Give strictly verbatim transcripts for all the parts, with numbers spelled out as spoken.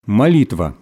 Молитва.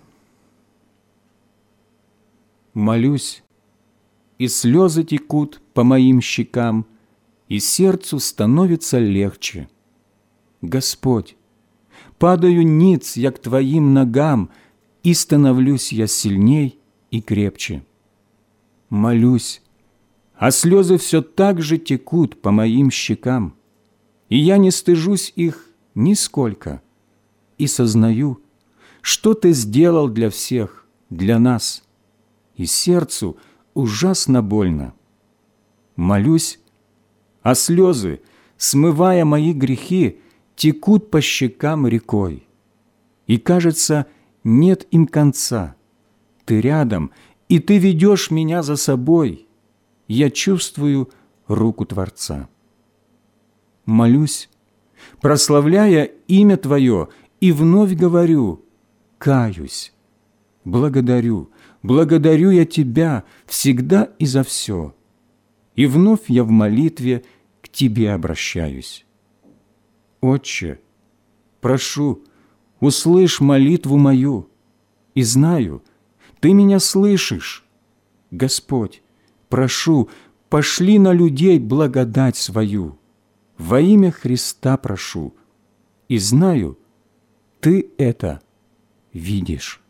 Молюсь, и слезы текут по моим щекам, и сердцу становится легче. Господь, падаю ниц я к Твоим ногам, и становлюсь я сильней и крепче. Молюсь, а слезы все так же текут по моим щекам, и я не стыжусь их нисколько, и сознаю, что Ты сделал для всех, для нас, и сердцу ужасно больно. Молюсь, а слезы, смывая мои грехи, текут по щекам рекой, и, кажется, нет им конца. Ты рядом, и Ты ведешь меня за собой. Я чувствую руку Творца. Молюсь, прославляя имя Твое, и вновь говорю: каюсь, благодарю, благодарю я Тебя всегда и за все. И вновь я в молитве к Тебе обращаюсь. Отче, прошу, услышь молитву мою, и знаю, Ты меня слышишь. Господь, прошу, пошли на людей благодать свою. Во имя Христа прошу, и знаю, Ты это видишь.